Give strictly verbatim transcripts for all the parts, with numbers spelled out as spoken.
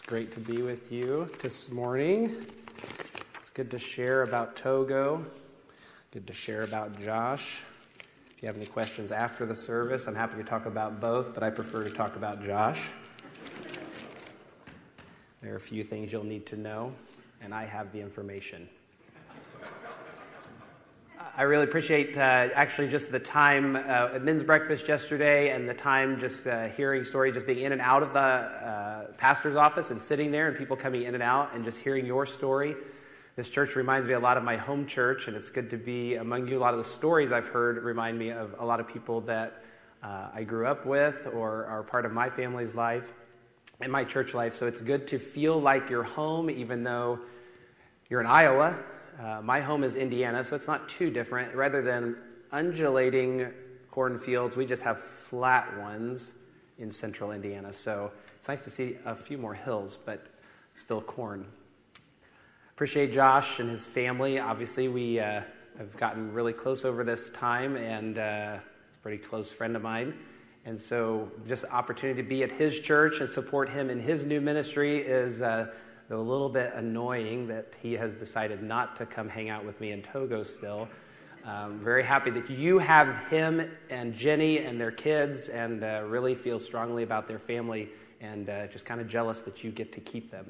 Great to be with you this morning. It's good to share about Togo. Good to share about Josh. If you have any questions after the service, I'm happy to talk about both, but I prefer to talk about Josh. There are a few things you'll need to know, and I have the information. I really appreciate uh, actually just the time uh, at men's breakfast yesterday and the time just uh, hearing stories, just being in and out of the uh, pastor's office and sitting there and people coming in and out and just hearing your story. This church reminds me a lot of my home church, and it's good to be among you. A lot of the stories I've heard remind me of a lot of people that uh, I grew up with or are part of my family's life and my church life. So it's good to feel like you're home even though you're in Iowa. Uh, my home is Indiana, so it's not too different. Rather than undulating cornfields, we just have flat ones in central Indiana. So it's nice to see a few more hills, but still corn. Appreciate Josh and his family. Obviously, we uh, have gotten really close over this time, and uh, he's a pretty close friend of mine. And so just the opportunity to be at his church and support him in his new ministry is uh, a little bit annoying that he has decided not to come hang out with me in Togo still. Um, very happy that you have him and Jenny and their kids and uh, really feel strongly about their family and uh, just kind of jealous that you get to keep them.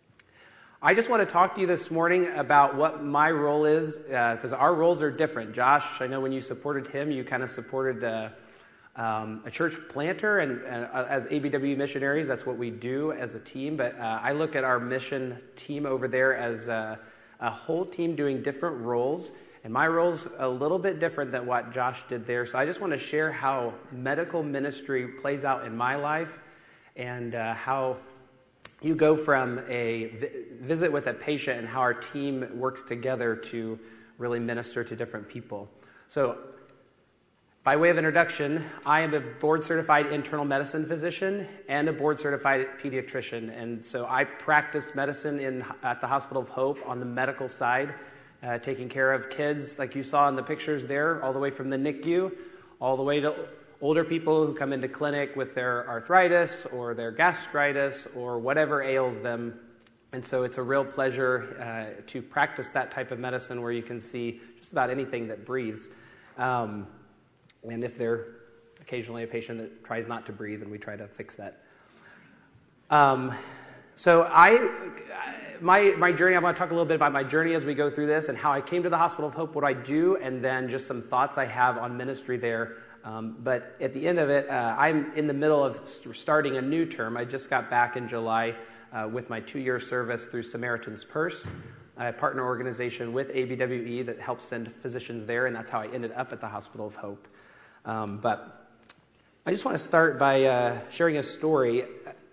I just want to talk to you this morning about what my role is because uh, our roles are different. Josh, I know when you supported him, you kind of supported uh, Um, a church planter, and, and uh, as A B W missionaries, that's what we do as a team. But uh, I look at our mission team over there as a, a whole team doing different roles, and my role's a little bit different than what Josh did there. So I just want to share how medical ministry plays out in my life, and uh, how you go from a vi- visit with a patient and how our team works together to really minister to different people. So, by way of introduction, I am a board-certified internal medicine physician and a board-certified pediatrician, and so I practice medicine in at the Hospital of Hope on the medical side, uh, taking care of kids like you saw in the pictures there, all the way from the N I C U, all the way to older people who come into clinic with their arthritis or their gastritis or whatever ails them. And so it's a real pleasure uh, to practice that type of medicine where you can see just about anything that breathes. Um, And if they're occasionally a patient that tries not to breathe, and we try to fix that. Um, so I, my my journey, I want to talk a little bit about my journey as we go through this and how I came to the Hospital of Hope, what I do, and then just some thoughts I have on ministry there. Um, but at the end of it, uh, I'm in the middle of starting a new term. I just got back in July uh, with my two-year service through Samaritan's Purse, a partner organization with A B W E that helps send physicians there, and that's how I ended up at the Hospital of Hope. Um, but I just want to start by uh, sharing a story.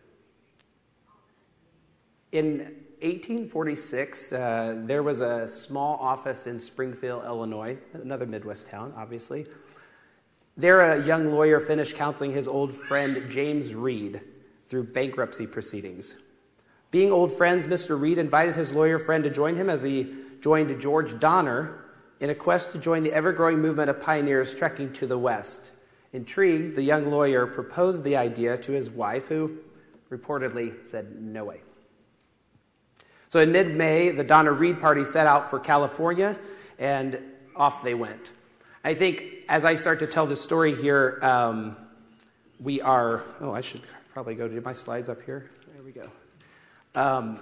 In eighteen forty-six, uh, there was a small office in Springfield, Illinois, another Midwest town, obviously. There, a young lawyer finished counseling his old friend James Reed through bankruptcy proceedings. Being old friends, Mister Reed invited his lawyer friend to join him as he joined George Donner in a quest to join the ever-growing movement of pioneers trekking to the west. Intrigued, the young lawyer proposed the idea to his wife, who reportedly said, "No way." So in mid-May, the Donner-Reed party set out for California, and off they went. I think as I start to tell this story here, um, we are... Oh, I should probably go to my slides up here. There we go. Um,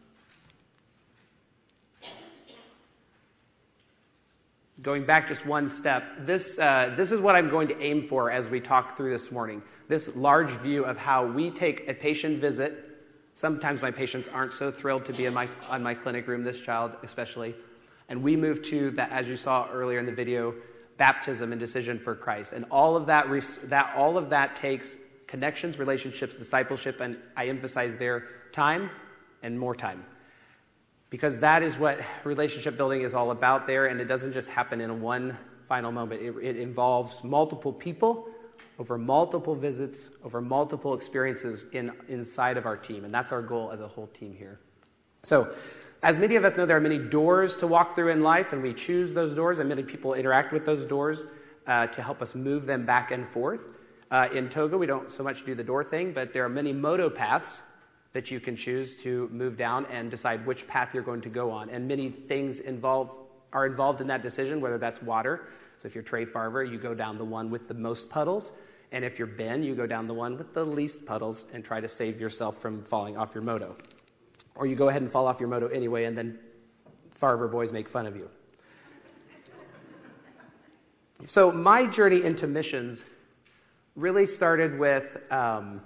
Going back just one step, this uh, this is what I'm going to aim for as we talk through this morning. This large view of how we take a patient visit. Sometimes my patients aren't so thrilled to be in my on my clinic room, this child especially, and we move to that, as you saw earlier in the video, baptism and decision for Christ, and all of that that all of that takes connections, relationships, discipleship, and I emphasize there time and more time. Because that is what relationship building is all about there, and it doesn't just happen in one final moment. It, it involves multiple people over multiple visits, over multiple experiences in, inside of our team, and that's our goal as a whole team here. So, as many of us know, there are many doors to walk through in life, and we choose those doors, and many people interact with those doors uh, to help us move them back and forth. Uh, in Togo, we don't so much do the door thing, but there are many moto paths that you can choose to move down and decide which path you're going to go on. And many things involve are involved in that decision, whether that's water. So if you're Trey Farver, you go down the one with the most puddles. And if you're Ben, you go down the one with the least puddles and try to save yourself from falling off your moto. Or you go ahead and fall off your moto anyway, and then Farver boys make fun of you. So my journey into missions really started with um,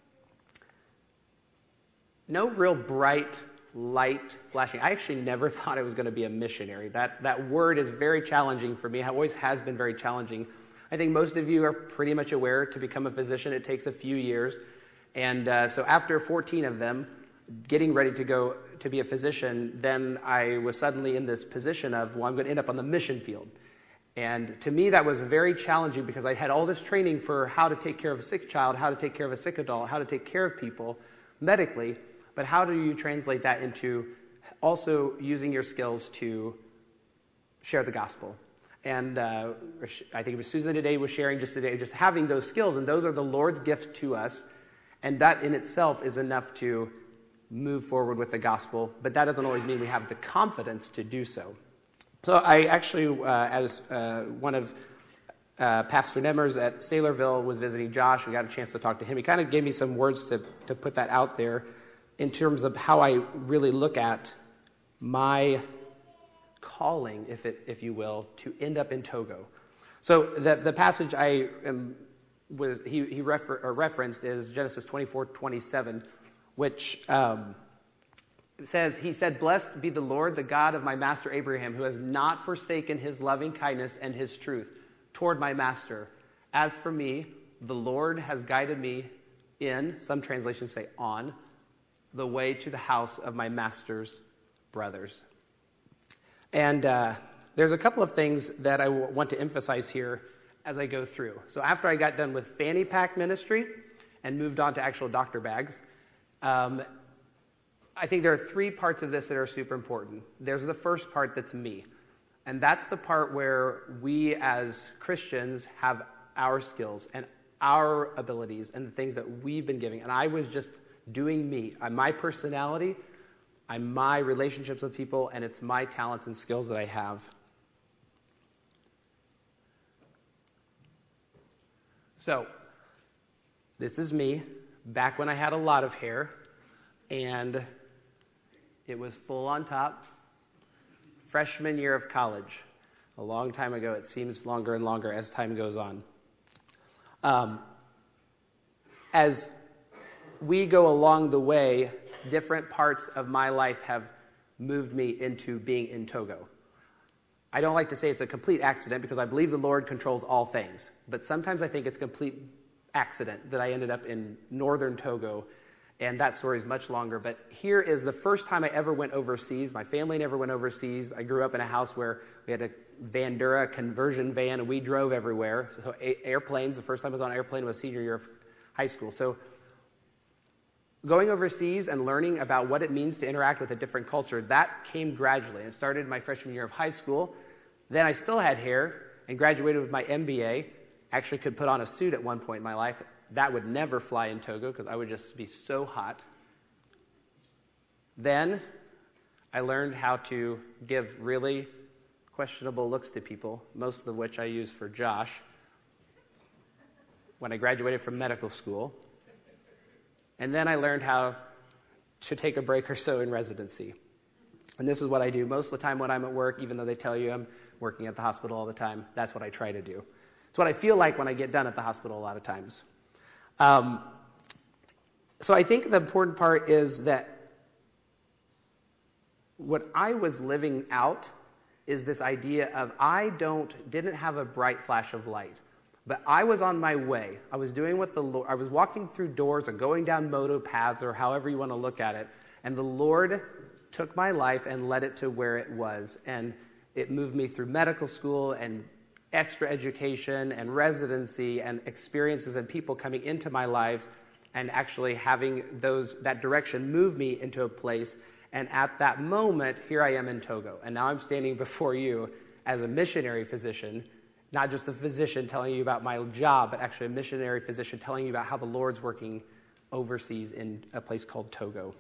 no real bright light flashing. I actually never thought I was going to be a missionary. That that word is very challenging for me. It always has been very challenging. I think most of you are pretty much aware to become a physician, it takes a few years. And uh, so after fourteen of them, getting ready to go to be a physician, then I was suddenly in this position of, well, I'm going to end up on the mission field. And to me, that was very challenging because I had all this training for how to take care of a sick child, how to take care of a sick adult, how to take care of people medically, but how do you translate that into also using your skills to share the gospel? And uh, I think it was Susan today was sharing just today, just having those skills, and those are the Lord's gift to us, and that in itself is enough to move forward with the gospel, but that doesn't always mean we have the confidence to do so. So I actually, uh, as uh, one of uh, Pastor Nemmers at Saylorville was visiting Josh, we got a chance to talk to him. He kind of gave me some words to, to put that out there in terms of how I really look at my calling, if it, if you will, to end up in Togo. So the the passage I am, was he he refer, or referenced is Genesis twenty-four twenty-seven, which um, says, he said, "Blessed be the Lord, the God of my master Abraham, who has not forsaken his loving kindness and his truth toward my master. As for me, the Lord has guided me in," some translations say on, "the way to the house of my master's brothers." And uh, there's a couple of things that I w- want to emphasize here as I go through. So after I got done with fanny pack ministry and moved on to actual doctor bags, um, I think there are three parts of this that are super important. There's the first part that's me. And that's the part where we as Christians have our skills and our abilities and the things that we've been giving. And I was just doing me. I'm my personality, I'm my relationships with people, and it's my talents and skills that I have. So, this is me, back when I had a lot of hair, and it was full on top, freshman year of college. A long time ago. It seems longer and longer as time goes on. Um, as we go along the way, different parts of my life have moved me into being in Togo. I don't like to say it's a complete accident because I believe the Lord controls all things. But sometimes I think it's a complete accident that I ended up in northern Togo, and that story is much longer. But here is the first time I ever went overseas. My family never went overseas. I grew up in a house where we had a Vandura conversion van, and we drove everywhere. So a- airplanes, the first time I was on an airplane was senior year of high school. So going overseas and learning about what it means to interact with a different culture, that came gradually. It started my freshman year of high school. Then I still had hair and graduated with my M B A. Actually could put on a suit at one point in my life. That would never fly in Togo because I would just be so hot. Then I learned how to give really questionable looks to people, most of which I used for Josh when I graduated from medical school. And then I learned how to take a break or so in residency. And this is what I do most of the time when I'm at work, even though they tell you I'm working at the hospital all the time. That's what I try to do. It's what I feel like when I get done at the hospital a lot of times. Um, so I think the important part is that what I was living out is this idea of I don't didn't have a bright flash of light. But I was on my way. I was doing what the Lord, I was walking through doors or going down moto paths or however you want to look at it. And the Lord took my life and led it to where it was. And it moved me through medical school and extra education and residency and experiences and people coming into my life and actually having those that direction move me into a place. And at that moment, here I am in Togo. And now I'm standing before you as a missionary physician. Not just a physician telling you about my job, but actually a missionary physician telling you about how the Lord's working overseas in a place called Togo.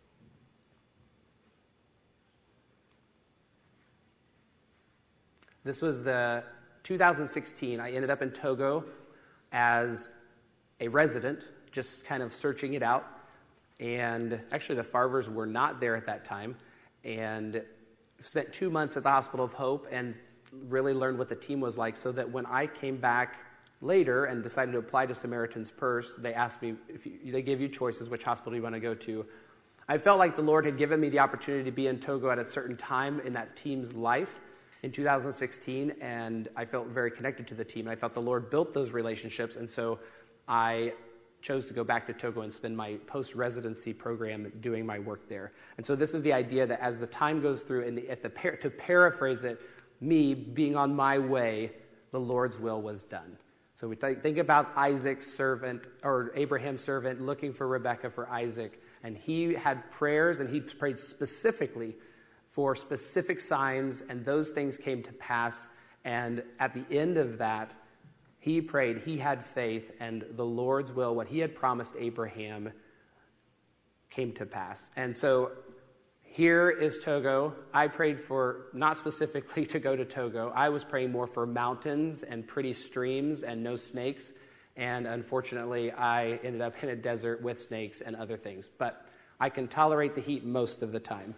This was the two thousand sixteen. I ended up in Togo as a resident, just kind of searching it out. And actually the Farvers were not there at that time. And spent two months at the Hospital of Hope and really learned what the team was like, so that when I came back later and decided to apply to Samaritan's Purse, they asked me, if you, they give you choices, which hospital do you want to go to. I felt like the Lord had given me the opportunity to be in Togo at a certain time in that team's life in two thousand sixteen, and I felt very connected to the team. I felt the Lord built those relationships, and so I chose to go back to Togo and spend my post-residency program doing my work there. And so this is the idea that as the time goes through, and the, at the par- to paraphrase it, me being on my way, the Lord's will was done. So we th- think about Isaac's servant, or Abraham's servant, looking for Rebekah for Isaac, and he had prayers, and he prayed specifically for specific signs, and those things came to pass. And at the end of that, he prayed, he had faith, and the Lord's will, what he had promised Abraham, came to pass. And so here is Togo. I prayed for, not specifically to go to Togo. I was praying more for mountains and pretty streams and no snakes. And unfortunately, I ended up in a desert with snakes and other things. But I can tolerate the heat most of the time.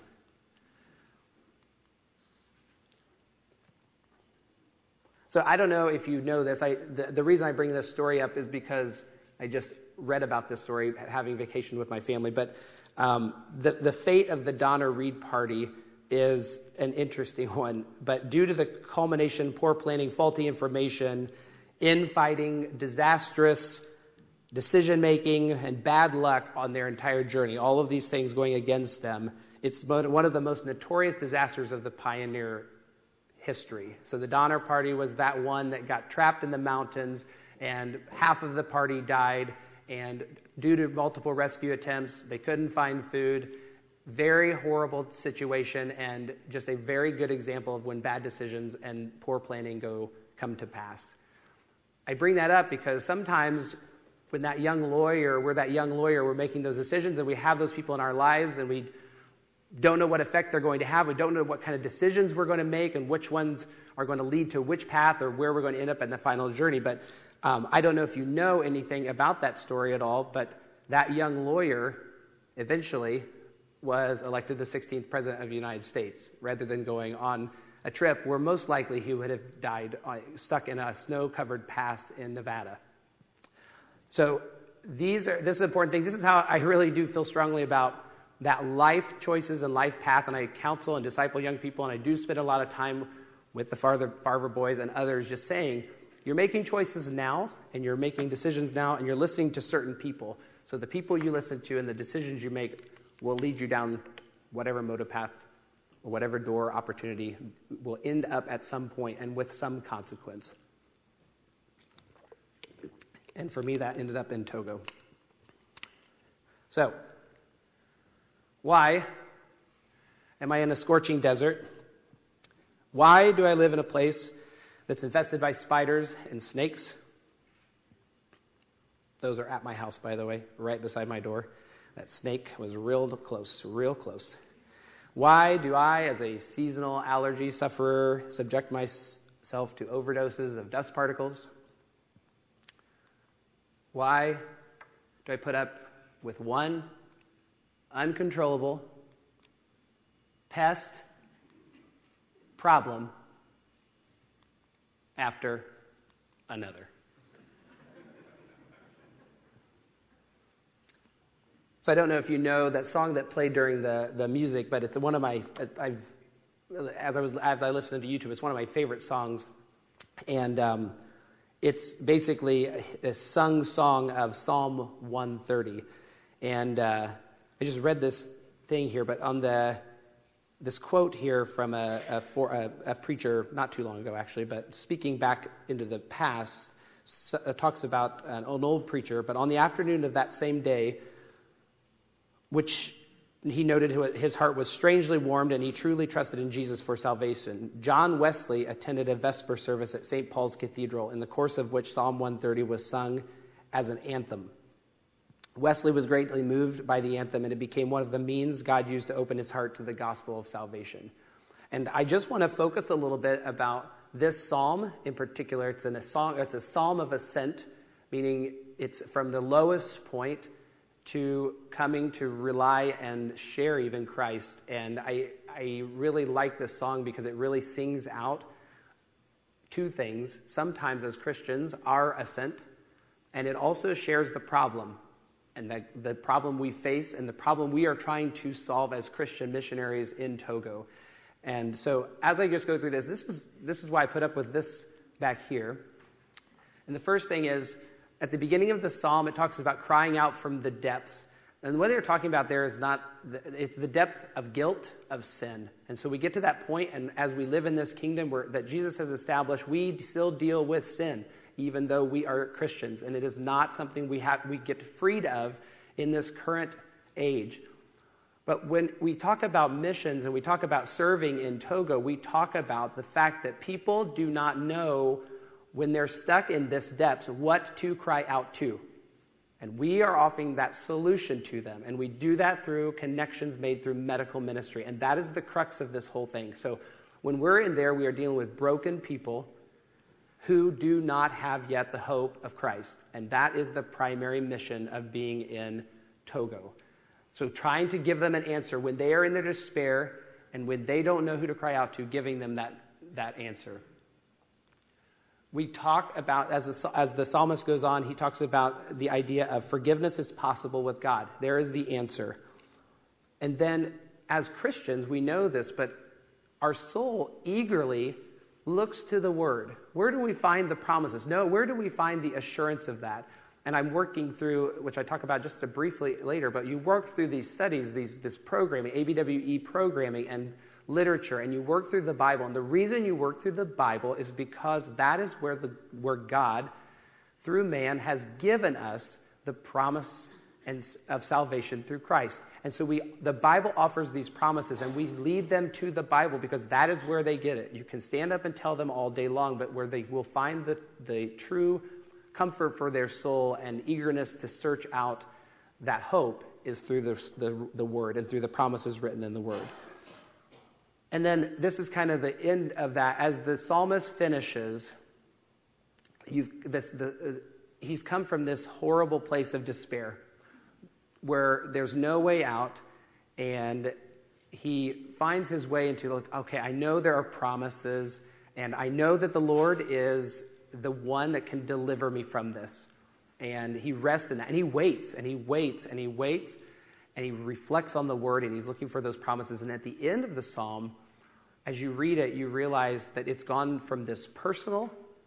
So I don't know if you know this. I, the, the reason I bring this story up is because I just read about this story, having vacation with my family. But um, the, the fate of the Donna Reed party is an interesting one. But due to the culmination, poor planning, faulty information, infighting, disastrous decision-making, and bad luck on their entire journey, all of these things going against them, it's one of the most notorious disasters of the pioneer history. So the Donner Party was that one that got trapped in the mountains, and half of the party died, and due to multiple rescue attempts, they couldn't find food. Very horrible situation, and just a very good example of when bad decisions and poor planning go come to pass. I bring that up because sometimes when that young lawyer, we're that young lawyer, we're making those decisions, and we have those people in our lives, and we don't know what effect they're going to have. We don't know what kind of decisions we're going to make and which ones are going to lead to which path or where we're going to end up in the final journey. But um, I don't know if you know anything about that story at all, but that young lawyer eventually was elected the sixteenth president of the United States, rather than going on a trip where most likely he would have died uh, stuck in a snow-covered pass in Nevada. So these are this is an important thing. This is how I really do feel strongly about that life choices and life path, and I counsel and disciple young people, and I do spend a lot of time with the Farver, Farver boys and others just saying, you're making choices now, and you're making decisions now, and you're listening to certain people. So the people you listen to and the decisions you make will lead you down whatever motive path or whatever door opportunity will end up at some point and with some consequence. And for me, that ended up in Togo. So, why am I in a scorching desert? Why do I live in a place that's infested by spiders and snakes? Those are at my house, by the way, right beside my door. That snake was real close, real close. Why do I, as a seasonal allergy sufferer, subject myself to overdoses of dust particles? Why do I put up with one uncontrollable pest problem after another? So I don't know if you know that song that played during the, the music, but it's one of my, I've, as I was as I listened to YouTube, it's one of my favorite songs, and um, it's basically a sung song of Psalm one thirty, and uh, I just read this thing here, but on the this quote here from a, a, for, a, a preacher not too long ago, actually, but speaking back into the past, so, uh, talks about an, an old preacher, but on the afternoon of that same day, which he noted his heart was strangely warmed and he truly trusted in Jesus for salvation, John Wesley attended a Vesper service at Saint Paul's Cathedral, in the course of which Psalm one thirty was sung as an anthem. Wesley was greatly moved by the anthem, and it became one of the means God used to open his heart to the gospel of salvation. And I just want to focus a little bit about this psalm in particular. It's, in a, song, it's a psalm of ascent, meaning it's from the lowest point to coming to rely and share even Christ. And I, I really like this song because it really sings out two things. Sometimes as Christians, our ascent, and it also shares the problem. And the, the problem we face and the problem we are trying to solve as Christian missionaries in Togo. And so as I just go through this, this is this is why I put up with this back here. And the first thing is, at the beginning of the psalm, it talks about crying out from the depths. And what they're talking about there is not, the, it's the depth of guilt, of sin. And so we get to that point, and as we live in this kingdom where, that Jesus has established, we still deal with sin, even though we are Christians. And it is not something we have we get freed of in this current age. But when we talk about missions and we talk about serving in Togo, we talk about the fact that people do not know when they're stuck in this depths what to cry out to. And we are offering that solution to them. And we do that through connections made through medical ministry. And that is the crux of this whole thing. So when we're in there, we are dealing with broken people who do not have yet the hope of Christ. And that is the primary mission of being in Togo. So trying to give them an answer when they are in their despair and when they don't know who to cry out to, giving them that, that answer. We talk about, as, a, as the psalmist goes on, he talks about the idea of forgiveness is possible with God. There is the answer. And then as Christians, we know this, but our soul eagerly looks to the Word. Where do we find the promises? No, where do we find the assurance of that? And I'm working through, which I talk about just a briefly later, but you work through these studies, these this programming, A B W E programming and literature, and you work through the Bible. And the reason you work through the Bible is because that is where the where God, through man, has given us the promise and of salvation through Christ. And so we, the Bible offers these promises, and we lead them to the Bible because that is where they get it. You can stand up and tell them all day long, but where they will find the, the true comfort for their soul and eagerness to search out that hope is through the, the, the Word and through the promises written in the Word. And then this is kind of the end of that. As the psalmist finishes, you've, this, the, uh, he's come from this horrible place of despair where there's no way out, and he finds his way into, okay, I know there are promises, and I know that the Lord is the one that can deliver me from this. And he rests in that, and he waits, and he waits, and he waits, and he reflects on the Word, and he's looking for those promises. And at the end of the psalm, as you read it, you realize that it's gone from this personal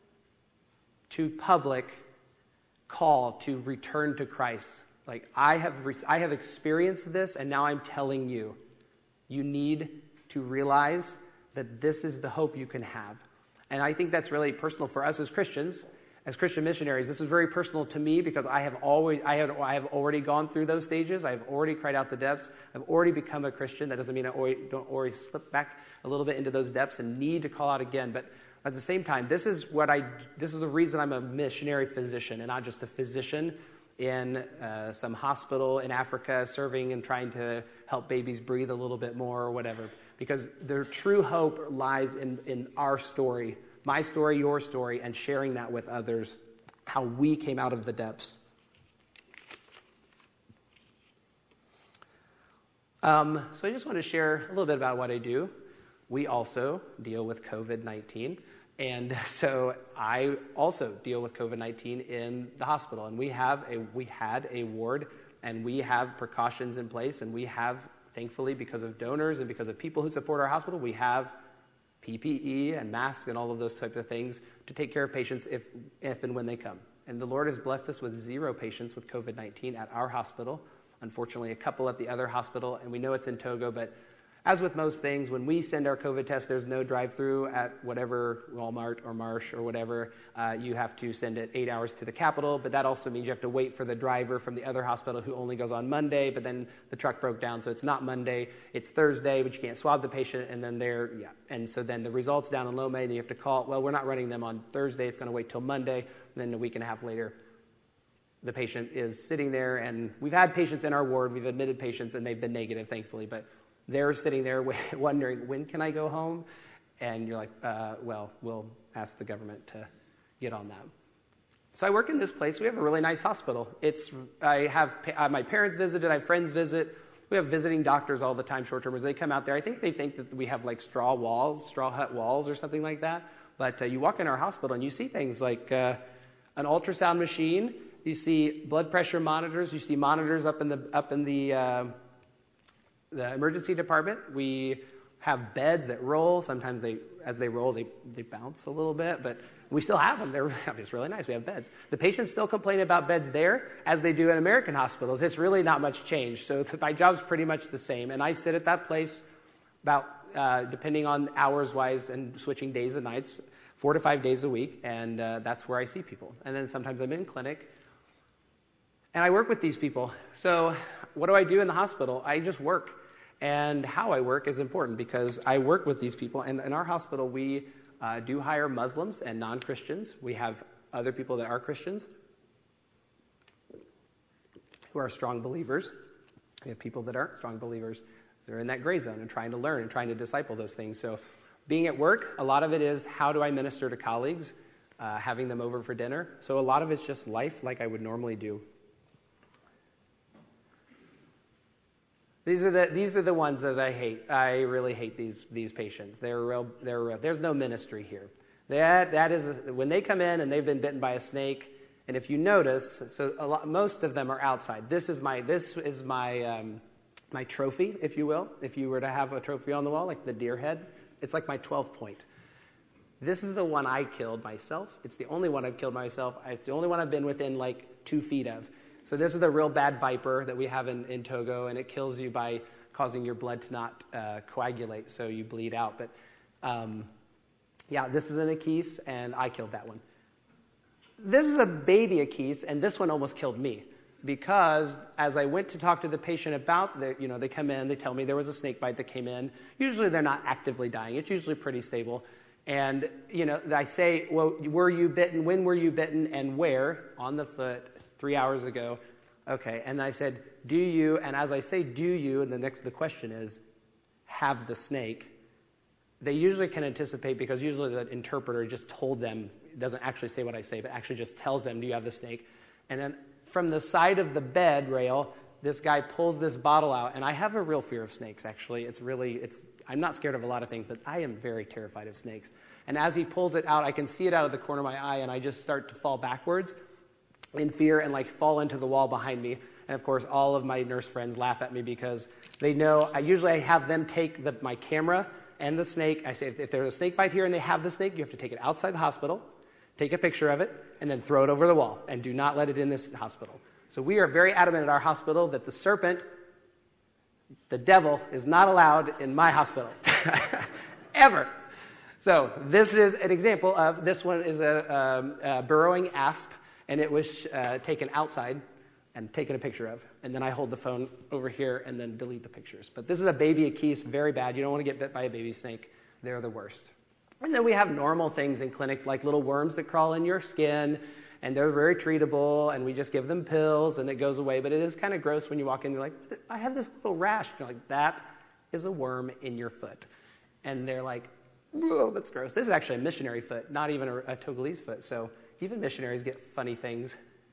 to public call to return to Christ. Like, I have re- I have experienced this, and now I'm telling you, you need to realize that this is the hope you can have. And I think that's really personal for us as Christians, as Christian missionaries. This is very personal to me because I have always, I have, I have already gone through those stages. I've already cried out the depths. I've already become a Christian. That doesn't mean I always, don't always slip back a little bit into those depths and need to call out again. But at the same time, this is what I, this is the reason I'm a missionary physician and not just a physician in uh, some hospital in Africa serving and trying to help babies breathe a little bit more or whatever. Because their true hope lies in, in our story, my story, your story, and sharing that with others, how we came out of the depths. Um, so I just want to share a little bit about what I do. We also deal with covid nineteen. And so I also deal with covid nineteen in the hospital. And we have a we had a ward, and we have precautions in place, and we have, thankfully, because of donors and because of people who support our hospital, we have P P E and masks and all of those types of things to take care of patients if, if and when they come. And the Lord has blessed us with zero patients with covid nineteen at our hospital. Unfortunately, a couple at the other hospital, and we know it's in Togo, but as with most things, when we send our COVID test, there's no drive-through at whatever Walmart or Marsh or whatever. Uh, you have to send it eight hours to the capital, but that also means you have to wait for the driver from the other hospital who only goes on Monday, but then the truck broke down, so it's not Monday. It's Thursday, but you can't swab the patient, and then they're, yeah. And so then the results down in Lomé, and you have to call, well, we're not running them on Thursday. It's going to wait till Monday, and then a week and a half later. the patient is sitting there, and we've had patients in our ward, we've admitted patients, and they've been negative, thankfully, but they're sitting there wondering, when can I go home? And you're like, uh, well, we'll ask the government to get on that. So I work in this place. We have a really nice hospital. It's I have uh, my parents visited, I have friends visit. We have visiting doctors all the time, short-termers. They come out there. I think they think that we have like straw walls, straw hut walls or something like that. But uh, you walk in our hospital and you see things like uh, an ultrasound machine. You see blood pressure monitors. You see monitors up in the up in the uh, the emergency department. We have beds that roll. Sometimes they, as they roll, they, they bounce a little bit, but we still have them. They're it's really nice. We have beds. The patients still complain about beds there as they do in American hospitals. It's really not much change. So my job's pretty much the same. And I sit at that place about, uh, depending on hours-wise and switching days and nights, four to five days a week, and uh, that's where I see people. And then sometimes I'm in clinic, and I work with these people. So what do I do in the hospital? I just work. And how I work is important because I work with these people. And in our hospital, we uh, do hire Muslims and non-Christians. We have other people that are Christians who are strong believers. We have people that aren't strong believers. They're in that gray zone and trying to learn and trying to disciple those things. So being at work, a lot of it is how do I minister to colleagues, uh, having them over for dinner. So a lot of it's just life like I would normally do. These are the these are the ones that I hate. I really hate these these patients. They're real. They're real. There's no ministry here. That that is a, when they come in and they've been bitten by a snake. And if you notice, so a lot, most of them are outside. This is my this is my um, my trophy, if you will. If you were to have a trophy on the wall, like the deer head, it's like my twelve point. This is the one I killed myself. It's the only one I've killed myself. It's the only one I've been within like two feet of. So this is a real bad viper that we have in, in Togo, and it kills you by causing your blood to not uh, coagulate, so you bleed out. But um, yeah, this is an Akis, and I killed that one. This is a baby Akis, and this one almost killed me because as I went to talk to the patient about the, you know, they come in, they tell me there was a snake bite that came in. Usually they're not actively dying. It's usually pretty stable. And, you know, I say, well, were you bitten? When were you bitten? And where? On the foot. Three hours ago. Okay, and I said, do you, and as I say do you, and the next the question is, have the snake, they usually can anticipate because usually the interpreter just told them, doesn't actually say what I say, but actually just tells them, do you have the snake? And then from the side of the bed rail, this guy pulls this bottle out, and I have a real fear of snakes, actually. It's really, it's. I'm not scared of a lot of things, but I am very terrified of snakes. And as he pulls it out, I can see it out of the corner of my eye, and I just start to fall backwards in fear and like fall into the wall behind me. And of course, all of my nurse friends laugh at me because they know I usually I have them take the, my camera and the snake. I say, if, if there's a snake bite here and they have the snake, you have to take it outside the hospital, take a picture of it, and then throw it over the wall and do not let it in this hospital. So we are very adamant at our hospital that the serpent, the devil, is not allowed in my hospital. Ever. So this is an example of, this one is a, um, a burrowing asp. And it was uh, taken outside and taken a picture of. And then I hold the phone over here and then delete the pictures. But this is a baby Akis, very bad. You don't want to get bit by a baby snake. They're the worst. And then we have normal things in clinic, like little worms that crawl in your skin, and they're very treatable, and we just give them pills, and it goes away. But it is kind of gross when you walk in, you're like, I have this little rash. You're like, that is a worm in your foot. And they're like, whoa, that's gross. This is actually a missionary foot, not even a, a Togolese foot. So even missionaries get funny things.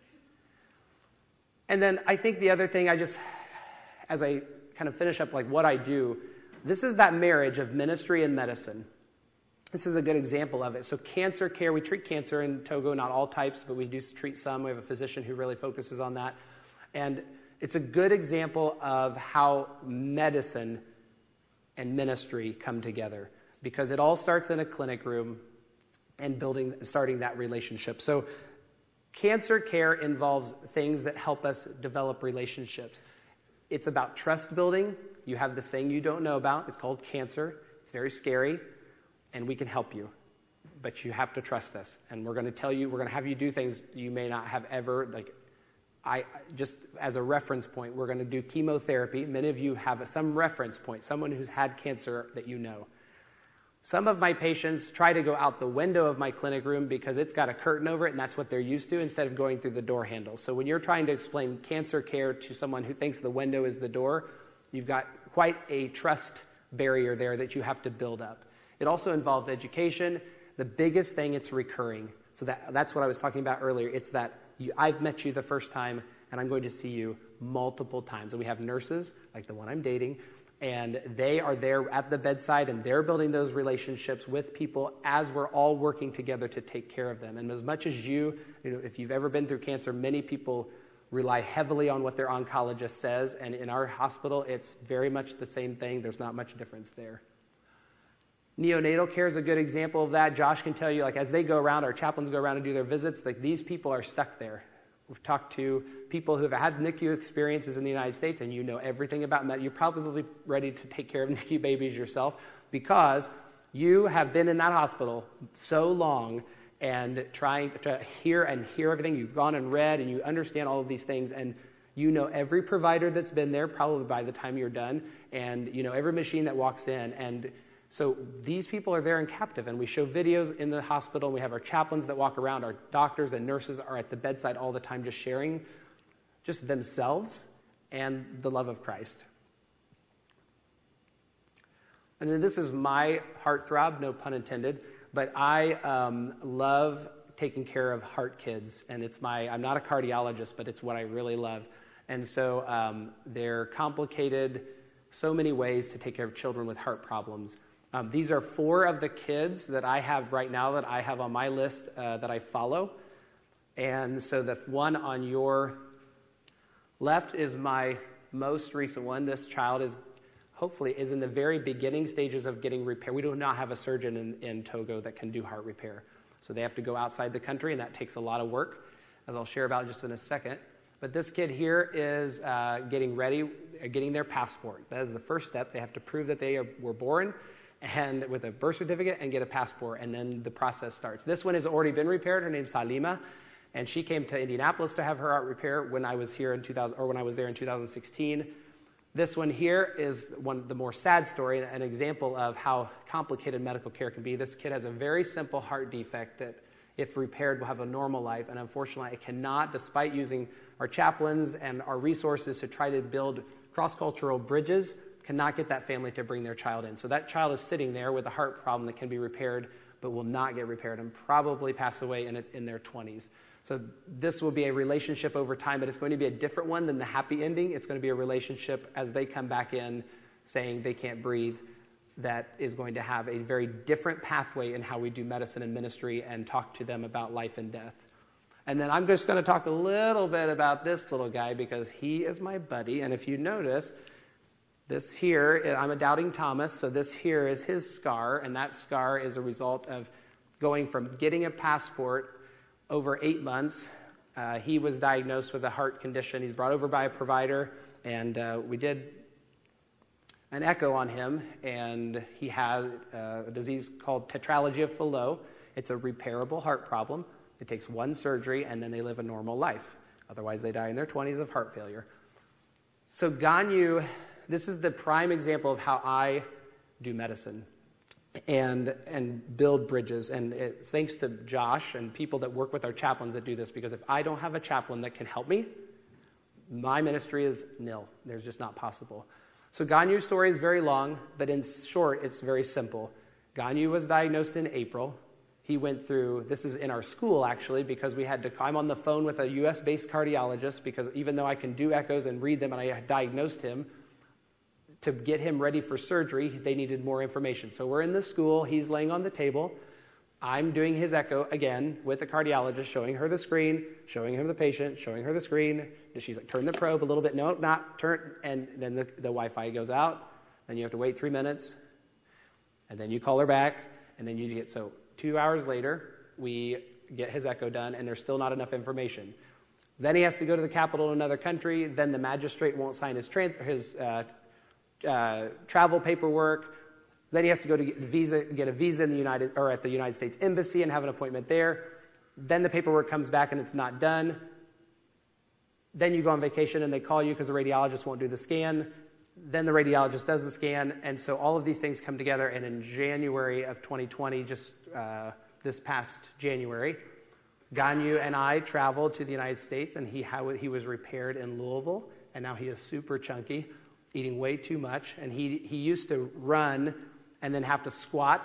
And then I think the other thing I just, as I kind of finish up like what I do, this is that marriage of ministry and medicine. This is a good example of it. So cancer care, we treat cancer in Togo, not all types, but we do treat some. We have a physician who really focuses on that. And it's a good example of how medicine and ministry come together because it all starts in a clinic room and building, starting that relationship. So cancer care involves things that help us develop relationships. It's about trust building. You have this thing you don't know about. It's called cancer. It's very scary, and we can help you. But you have to trust us. And we're going to tell you, we're going to have you do things you may not have ever, like, I just as a reference point, we're going to do chemotherapy. Many of you have some reference point, someone who's had cancer that you know. Some of my patients try to go out the window of my clinic room because it's got a curtain over it and that's what they're used to, instead of going through the door handle. So when you're trying to explain cancer care to someone who thinks the window is the door, you've got quite a trust barrier there that you have to build up. It also involves education. The biggest thing, it's recurring. So that, that's what I was talking about earlier. It's that you, I've met you the first time, and I'm going to see you multiple times. And we have nurses, like the one I'm dating, and they are there at the bedside, and they're building those relationships with people as we're all working together to take care of them. And as much as you, you know, if you've ever been through cancer, many people rely heavily on what their oncologist says, and in our hospital, it's very much the same thing. There's not much difference there. Neonatal care is a good example of that. Josh can tell you, like, as they go around, our chaplains go around and do their visits, like, these people are stuck there. We've talked to people who have had N I C U experiences in the United States, and you know everything about that. You're probably ready to take care of N I C U babies yourself because you have been in that hospital so long and trying to hear and hear everything. You've gone and read, and you understand all of these things, and you know every provider that's been there probably by the time you're done, and you know every machine that walks in. And so these people are there in captive, and we show videos in the hospital. We have our chaplains that walk around. Our doctors and nurses are at the bedside all the time just sharing just themselves and the love of Christ. And then this is my heartthrob, no pun intended, but I um, love taking care of heart kids. And it's my, I'm not a cardiologist, but it's what I really love. And so um, they're complicated, so many ways to take care of children with heart problems. Um, these are four of the kids that I have right now that I have on my list uh, that I follow. And so the one on your left is my most recent one. This child is hopefully is in the very beginning stages of getting repair. We do not have a surgeon in, in Togo that can do heart repair. So they have to go outside the country, and that takes a lot of work, as I'll share about just in a second. But this kid here is uh, getting ready, uh, getting their passport. That is the first step. They have to prove that they are, were born and with a birth certificate and get a passport, and then the process starts. This one has already been repaired. Her name's Salima, and she came to Indianapolis to have her heart repair when I was here in two thousand, or when I was there in two thousand sixteen. This one here is one the more sad story, an example of how complicated medical care can be. This kid has a very simple heart defect that, if repaired, will have a normal life, and unfortunately, it cannot, despite using our chaplains and our resources to try to build cross-cultural bridges, cannot get that family to bring their child in. So that child is sitting there with a heart problem that can be repaired, but will not get repaired and probably pass away in, in their twenties. So this will be a relationship over time, but it's going to be a different one than the happy ending. It's going to be a relationship as they come back in saying they can't breathe that is going to have a very different pathway in how we do medicine and ministry and talk to them about life and death. And then I'm just going to talk a little bit about this little guy because he is my buddy. And if you notice, this here, I'm a doubting Thomas, so this here is his scar, and that scar is a result of going from getting a passport over eight months. Uh, he was diagnosed with a heart condition. He's brought over by a provider, and uh, we did an echo on him, and he has uh, a disease called tetralogy of Fallot. It's a repairable heart problem. It takes one surgery, and then they live a normal life. Otherwise, they die in their twenties of heart failure. So Ganyu, this is the prime example of how I do medicine and and build bridges. And it, thanks to Josh and people that work with our chaplains that do this, because if I don't have a chaplain that can help me, my ministry is nil. There's just not possible. So Ganyu's story is very long, but in short, it's very simple. Ganyu was diagnosed in April. He went through, this is in our school actually, because we had to, I'm on the phone with a U S-based cardiologist, because even though I can do echoes and read them and I diagnosed him, to get him ready for surgery, they needed more information. So we're in the school, he's laying on the table, I'm doing his echo again with the cardiologist, showing her the screen, showing him the patient, showing her the screen. She's like, turn the probe a little bit, no, not turn, and then the, the Wi-Fi goes out, and you have to wait three minutes, and then you call her back, and then you get, so two hours later, we get his echo done, and there's still not enough information. Then he has to go to the capital of another country, then the magistrate won't sign his, trans, his uh, uh, travel paperwork. Then he has to go to get, visa, get a visa in the United or at the United States Embassy and have an appointment there. Then the paperwork comes back and it's not done. Then you go on vacation and they call you because the radiologist won't do the scan. then the radiologist does the scan, and so all of these things come together, and in January of twenty twenty, just uh, this past January, Ganyu and I traveled to the United States, and he, ha- he was repaired in Louisville, and now he is super chunky, eating way too much, and he, he used to run and then have to squat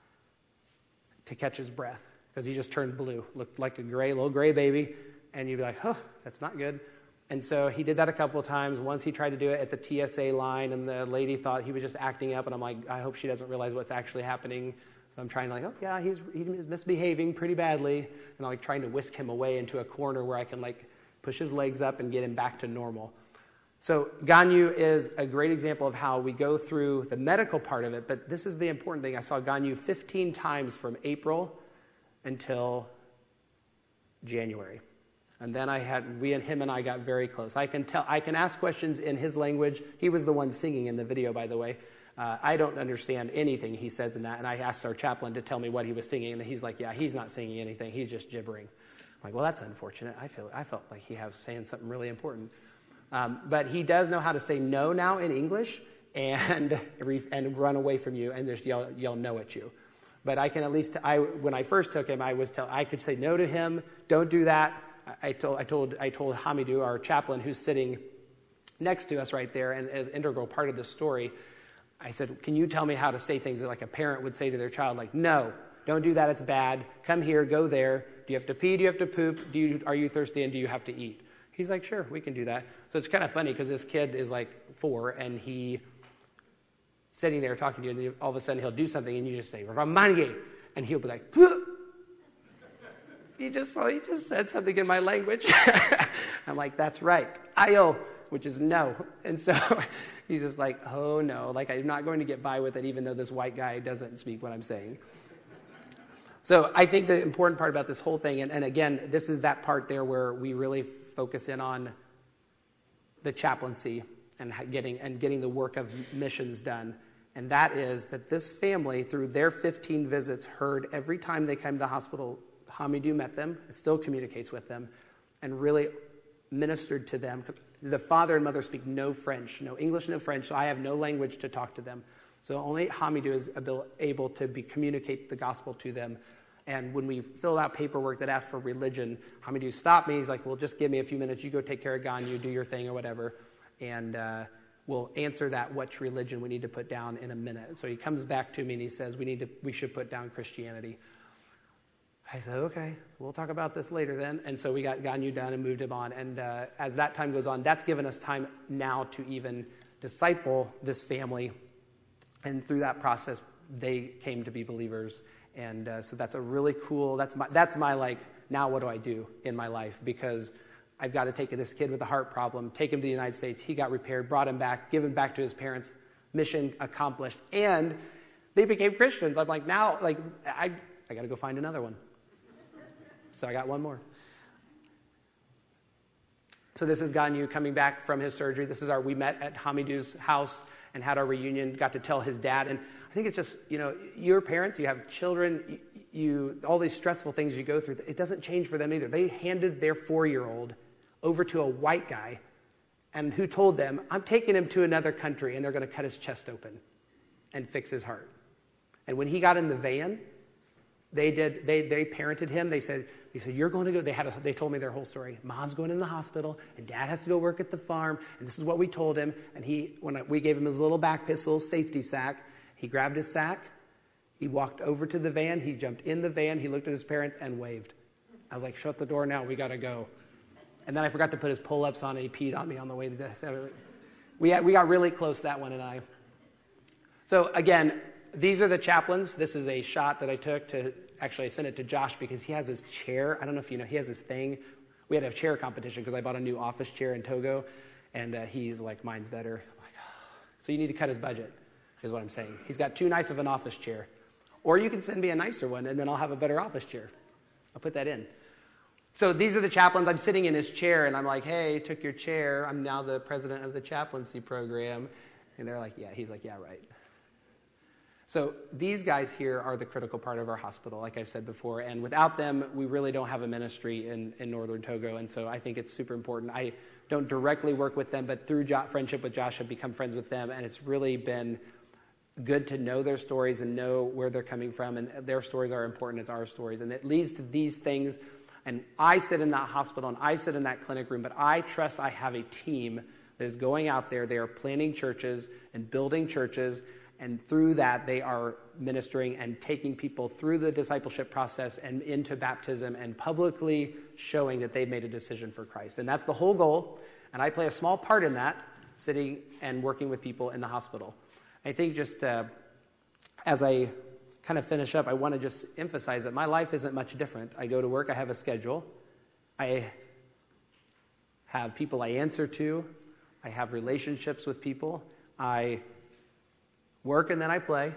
to catch his breath, because he just turned blue, looked like a gray, little gray baby, and you'd be like, oh, that's not good. And so he did that a couple of times. Once he tried to do it at the T S A line, and the lady thought he was just acting up, and I'm like, I hope she doesn't realize what's actually happening. So I'm trying to like, oh yeah, he's he's misbehaving pretty badly, and I'm like trying to whisk him away into a corner where I can like push his legs up and get him back to normal. So Ganyu is a great example of how we go through the medical part of it, but this is the important thing. I saw Ganyu fifteen times from April until January. And then I had, we and him and I got very close. I can tell, I can ask questions in his language. He was the one singing in the video, by the way. Uh, I don't understand anything he says in that. And I asked our chaplain to tell me what he was singing, and he's like, yeah, he's not singing anything. He's just gibbering. I'm like, well, that's unfortunate. I feel, I felt like he was saying something really important. Um, but he does know how to say no now in English and and run away from you and just yell, yell no at you. But I can at least, I when I first took him, I was tell, I could say no to him. Don't do that. I told I told I told Hamidou, our chaplain, who's sitting next to us right there, and as an integral part of the story, I said, "Can you tell me how to say things that like a parent would say to their child, like, no, don't do that, it's bad. Come here, go there. Do you have to pee? Do you have to poop? Do you are you thirsty? And do you have to eat?" He's like, "Sure, we can do that." So it's kind of funny because this kid is like four, and he sitting there talking to you, and all of a sudden he'll do something, and you just say, "Ramange," and he'll be like, "Puh." He just, well, he just said something in my language. I'm like, that's right. Ayo, which is no. And so he's just like, oh, no. Like, I'm not going to get by with it, even though this white guy doesn't speak what I'm saying. So I think the important part about this whole thing, and, and again, this is that part there where we really focus in on the chaplaincy and getting and getting the work of missions done. And that is that this family, through their fifteen visits, heard every time they came to the hospital, Hamidou met them, still communicates with them, and really ministered to them. The father and mother speak no French, no English, no French, so I have no language to talk to them. So only Hamidou is able to be, communicate the gospel to them. And when we fill out paperwork that asks for religion, Hamidou stopped me. He's like, well, just give me a few minutes. You go take care of Ganyu, do your thing or whatever, and uh, we'll answer that which religion we need to put down in a minute. So he comes back to me and he says, we need to, we should put down Christianity. I said, okay, we'll talk about this later then. And so we got Ganyu done and moved him on. And uh, as that time goes on, that's given us time now to even disciple this family. And through that process, they came to be believers. And uh, so that's a really cool, that's my, that's my like, now what do I do in my life? Because I've got to take this kid with a heart problem, take him to the United States. He got repaired, brought him back, give him back to his parents. Mission accomplished. And they became Christians. I'm like, now, like, I, I got to go find another one. So I got one more. So this is Ganyu coming back from his surgery. This is our, we met at Hamidou's house and had our reunion, got to tell his dad. And I think it's just, you know, your parents, you have children, you, you all these stressful things you go through, it doesn't change for them either. They handed their four-year-old over to a white guy, and who told them, I'm taking him to another country, and they're going to cut his chest open and fix his heart. And when he got in the van, they did. They they parented him. They said, they said, you're going to go. They had. A, they told me their whole story. Mom's going in the hospital, and Dad has to go work at the farm. And this is what we told him. And he, when I, we gave him his little back, his little safety sack, he grabbed his sack. He walked over to the van. He jumped in the van. He looked at his parents and waved. I was like, shut the door now. We got to go. And then I forgot to put his pull-ups on, and he peed on me on the way to death. We had, we got really close, that one and I. So again, these are the chaplains. This is a shot that I took to, actually I sent it to Josh because he has his chair. I don't know if you know, he has his thing. We had a chair competition because I bought a new office chair in Togo, and uh, he's like, mine's better. I'm like, oh. So you need to cut his budget, is what I'm saying. He's got too nice of an office chair. Or you can send me a nicer one, and then I'll have a better office chair. I'll put that in. So these are the chaplains. I'm sitting in his chair, and I'm like, hey, took your chair. I'm now the president of the chaplaincy program. And they're like, yeah. He's like, yeah, right. So these guys here are the critical part of our hospital, like I said before, and without them, we really don't have a ministry in, in northern Togo, and so I think it's super important. I don't directly work with them, but through jo- friendship with Josh, I've become friends with them, and it's really been good to know their stories and know where they're coming from, and their stories are important as our stories, and it leads to these things. And I sit in that hospital, and I sit in that clinic room, but I trust I have a team that is going out there. They are planning churches and building churches, and through that, they are ministering and taking people through the discipleship process and into baptism and publicly showing that they've made a decision for Christ. And that's the whole goal, and I play a small part in that, sitting and working with people in the hospital. I think just uh, as I kind of finish up, I want to just emphasize that my life isn't much different. I go to work, I have a schedule, I have people I answer to, I have relationships with people, I work and then I play.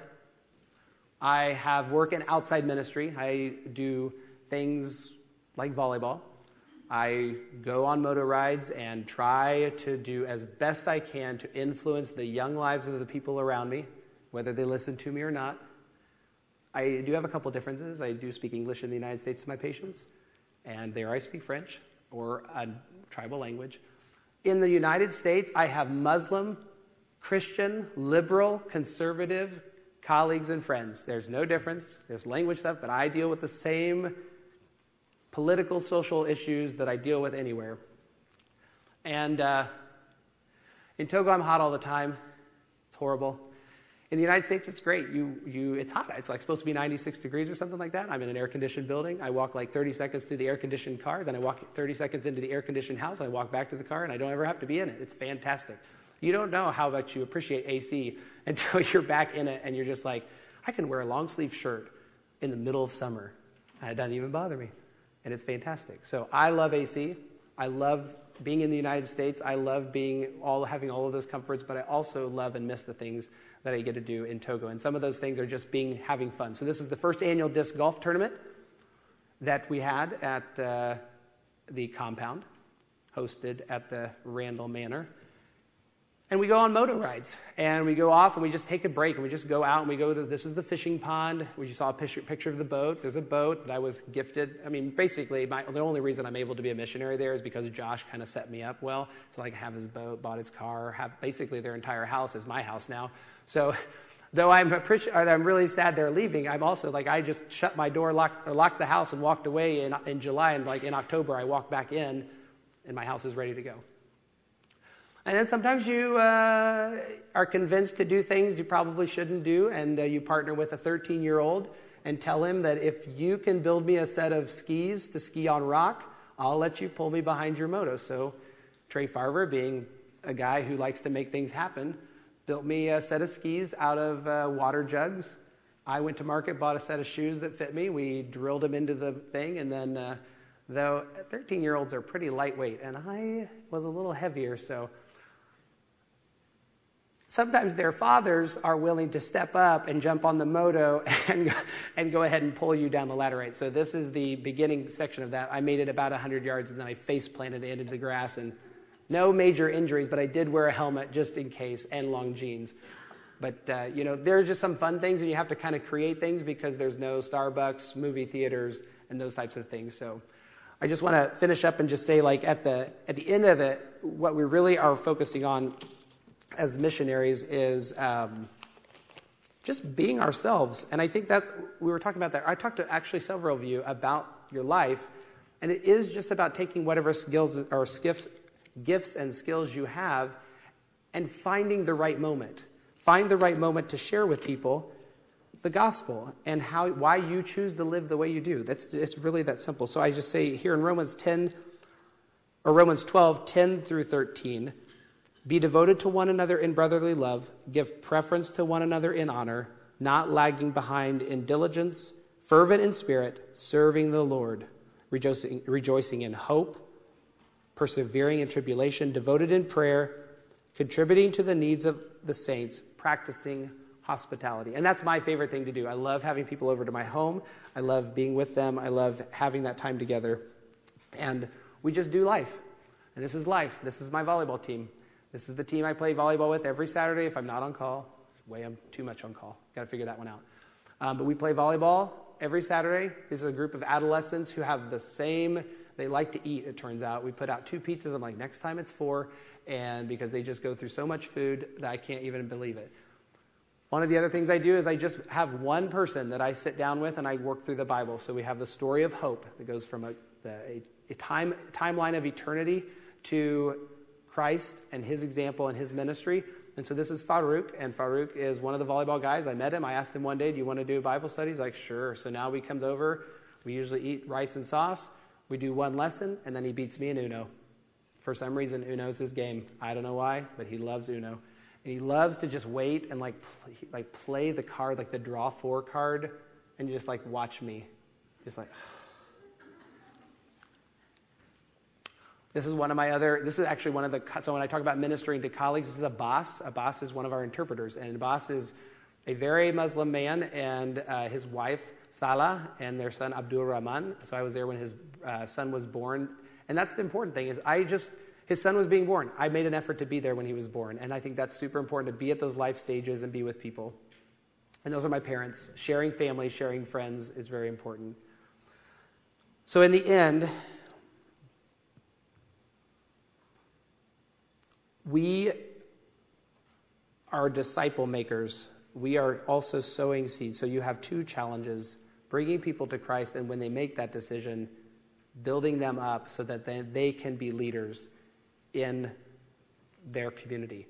I have work in outside ministry. I do things like volleyball. I go on moto rides and try to do as best I can to influence the young lives of the people around me, whether they listen to me or not. I do have a couple differences. I do speak English in the United States to my patients, and there I speak French or a tribal language. In the United States, I have Muslim, Christian, liberal, conservative colleagues and friends. There's no difference. There's language stuff, but I deal with the same political, social issues that I deal with anywhere. And uh, in Togo, I'm hot all the time. It's horrible. In the United States, it's great. You, you, it's hot. It's like supposed to be ninety-six degrees or something like that. I'm in an air-conditioned building. I walk like thirty seconds to the air-conditioned car. Then I walk thirty seconds into the air-conditioned house. I walk back to the car, and I don't ever have to be in it. It's fantastic. You don't know how much you appreciate A C until you're back in it, and you're just like, I can wear a long-sleeve shirt in the middle of summer, and it doesn't even bother me, and it's fantastic. So I love A C. I love being in the United States. I love being all having all of those comforts, but I also love and miss the things that I get to do in Togo, and some of those things are just being having fun. So this is the first annual disc golf tournament that we had at uh, the compound, hosted at the Randall Manor. And we go on moto rides, and we go off, and we just take a break, and we just go out, and we go to, this is the fishing pond, where you saw a picture, picture of the boat. There's a boat that I was gifted. I mean, basically, my, the only reason I'm able to be a missionary there is because Josh kind of set me up well. So I can have his boat, bought his car, have basically their entire house is my house now. So though I'm, appreci- I'm really sad they're leaving, I'm also, like, I just shut my door, locked, or locked the house, and walked away in, in July, and, like, in October, I walked back in, and my house is ready to go. And then sometimes you uh, are convinced to do things you probably shouldn't do, and uh, you partner with a thirteen-year-old and tell him that if you can build me a set of skis to ski on rock, I'll let you pull me behind your moto. So Trey Farver, being a guy who likes to make things happen, built me a set of skis out of uh, water jugs. I went to market, bought a set of shoes that fit me. We drilled them into the thing, and then, uh, though thirteen-year-olds are pretty lightweight, and I was a little heavier, so sometimes their fathers are willing to step up and jump on the moto and and go ahead and pull you down the ladder, right? So this is the beginning section of that. I made it about one hundred yards, and then I face planted it into the grass, and no major injuries, but I did wear a helmet just in case and long jeans. But, uh, you know, there's just some fun things, and you have to kind of create things because there's no Starbucks, movie theaters, and those types of things. So I just want to finish up and just say, like, at the at the end of it, what we really are focusing on as missionaries is um, just being ourselves. And I think that's, we were talking about that. I talked to actually several of you about your life, and it is just about taking whatever skills or gifts, gifts and skills you have and finding the right moment. Find the right moment to share with people the gospel and how why you choose to live the way you do. That's it's really that simple. So I just say here in Romans ten or Romans twelve, ten through thirteen, be devoted to one another in brotherly love, give preference to one another in honor, not lagging behind in diligence, fervent in spirit, serving the Lord, rejoicing, rejoicing in hope, persevering in tribulation, devoted in prayer, contributing to the needs of the saints, practicing hospitality. And that's my favorite thing to do. I love having people over to my home. I love being with them. I love having that time together. And we just do life. And this is life. This is my volleyball team. This is the team I play volleyball with every Saturday if I'm not on call. way I'm too much on call. Got to figure that one out. Um, but we play volleyball every Saturday. This is a group of adolescents who have the same, they like to eat, it turns out. We put out two pizzas. I'm like, next time it's four. And because they just go through so much food that I can't even believe it. One of the other things I do is I just have one person that I sit down with and I work through the Bible. So we have the story of hope that goes from a, a, a time timeline of eternity to Christ and his example and his ministry. And so this is Farouk, and Farouk is one of the volleyball guys. I met him. I asked him one day, do you want to do a Bible study? He's like, sure. So now he comes over. We usually eat rice and sauce. We do one lesson, and then he beats me in Uno. For some reason, Uno's his game. I don't know why, but he loves Uno. And he loves to just wait and like play, like play the card, like the draw four card, and just like watch me. Just like... This is one of my other, this is actually one of the, so when I talk about ministering to colleagues, this is Abbas. Abbas is one of our interpreters. And Abbas is a very Muslim man, and uh, his wife, Salah, and their son, Abdul Rahman. So I was there when his uh, son was born. And that's the important thing, is I just, his son was being born. I made an effort to be there when he was born. And I think that's super important, to be at those life stages and be with people. And those are my parents. Sharing family, sharing friends is very important. So in the end, we are disciple makers. We are also sowing seeds. So you have two challenges: bringing people to Christ, and when they make that decision, building them up so that they, they can be leaders in their community.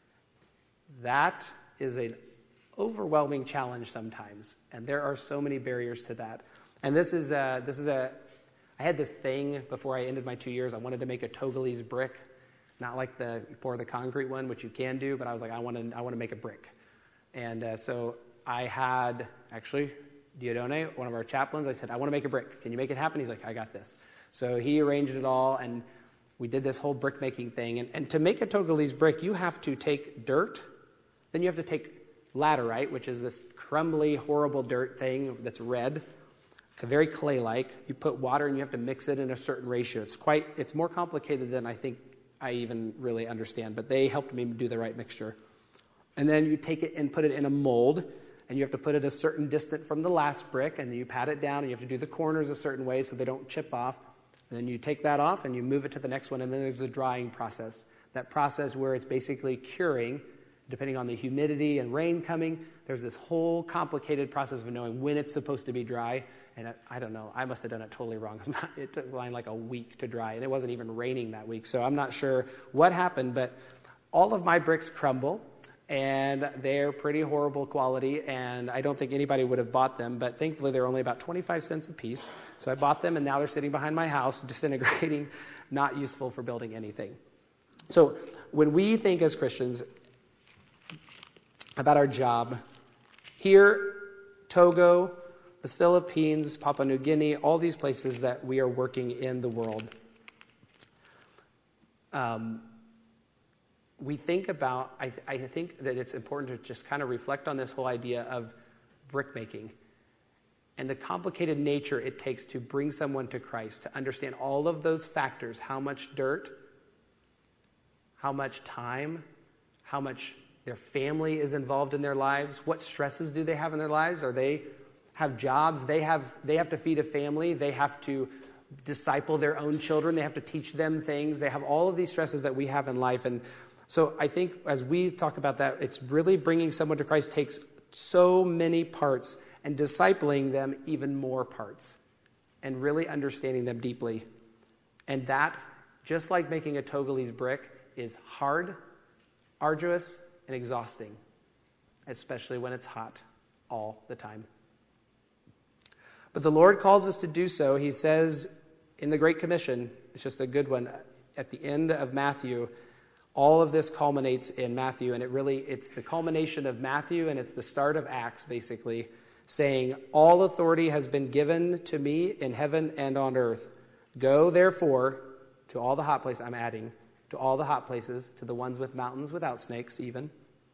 That is an overwhelming challenge sometimes, and there are so many barriers to that. And this is a, this is a, I had this thing before I ended my two years. I wanted to make a Togolese brick. Not like the pour the concrete one, which you can do, but I was like, I want to I want to make a brick. And uh, so I had, actually, Diodone, one of our chaplains, I said, I want to make a brick. Can you make it happen? He's like, I got this. So he arranged it all, and we did this whole brick making thing. And, and to make a Togolese brick, you have to take dirt, then you have to take laterite, which is this crumbly, horrible dirt thing that's red. It's very clay-like. You put water and you have to mix it in a certain ratio. It's quite, it's more complicated than I think I even really understand, but they helped me do the right mixture. And then you take it and put it in a mold, and you have to put it a certain distance from the last brick, and then you pat it down, and you have to do the corners a certain way so they don't chip off. And then you take that off, and you move it to the next one, and then there's the drying process. That process where it's basically curing, depending on the humidity and rain coming. There's this whole complicated process of knowing when it's supposed to be dry. And I, I don't know, I must have done it totally wrong. It took mine like a week to dry, and it wasn't even raining that week. So I'm not sure what happened, but all of my bricks crumble, and they're pretty horrible quality, and I don't think anybody would have bought them, but thankfully they're only about twenty-five cents a piece. So I bought them, and now they're sitting behind my house, disintegrating, not useful for building anything. So when we think as Christians about our job, here, Togo, the Philippines, Papua New Guinea, all these places that we are working in the world, um, we think about, I, I think that it's important to just kind of reflect on this whole idea of brick making and the complicated nature it takes to bring someone to Christ, to understand all of those factors, how much dirt, how much time, how much their family is involved in their lives, what stresses do they have in their lives? Are they have jobs, they have they have to feed a family, they have to disciple their own children, they have to teach them things, they have all of these stresses that we have in life. And so I think as we talk about that, it's really bringing someone to Christ takes so many parts, and discipling them even more parts, and really understanding them deeply. And that, just like making a Togolese brick, is hard, arduous, and exhausting, especially when it's hot all the time. But the Lord calls us to do so. He says in the Great Commission, it's just a good one, at the end of Matthew, all of this culminates in Matthew, and it really, it's the culmination of Matthew, and it's the start of Acts, basically, saying, all authority has been given to me in heaven and on earth. Go, therefore, to all the hot places, I'm adding, to all the hot places, to the ones with mountains without snakes even.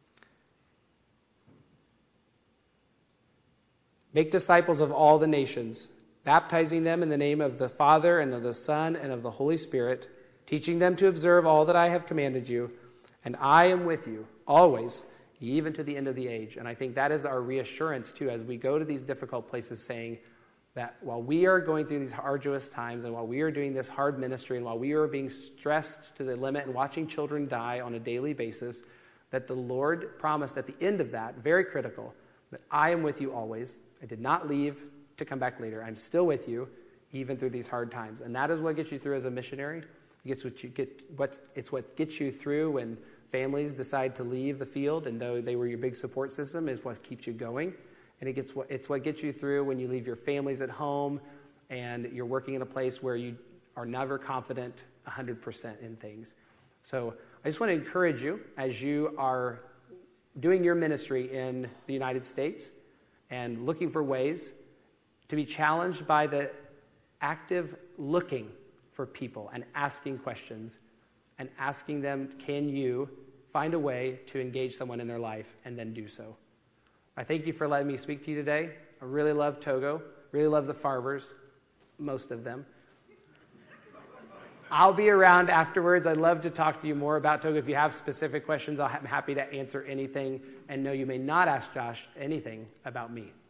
Make disciples of all the nations, baptizing them in the name of the Father and of the Son and of the Holy Spirit, teaching them to observe all that I have commanded you. And I am with you always, even to the end of the age. And I think that is our reassurance, too, as we go to these difficult places, saying that while we are going through these arduous times, and while we are doing this hard ministry, and while we are being stressed to the limit and watching children die on a daily basis, that the Lord promised at the end of that, very critical, that I am with you always. I did not leave to come back later. I'm still with you, even through these hard times. And that is what gets you through as a missionary. It's what you get. What it's what gets you through when families decide to leave the field, and though they were your big support system, is what keeps you going. And it gets what it's what gets you through when you leave your families at home, and you're working in a place where you are never confident one hundred percent in things. So I just want to encourage you as you are doing your ministry in the United States and looking for ways to be challenged by the active looking for people and asking questions and asking them, can you find a way to engage someone in their life, and then do so. I thank you for letting me speak to you today. I really love Togo, really love the Farvers, most of them. I'll be around afterwards. I'd love to talk to you more about Togo. If you have specific questions, I'm happy to answer anything. And no, you may not ask Josh anything about me.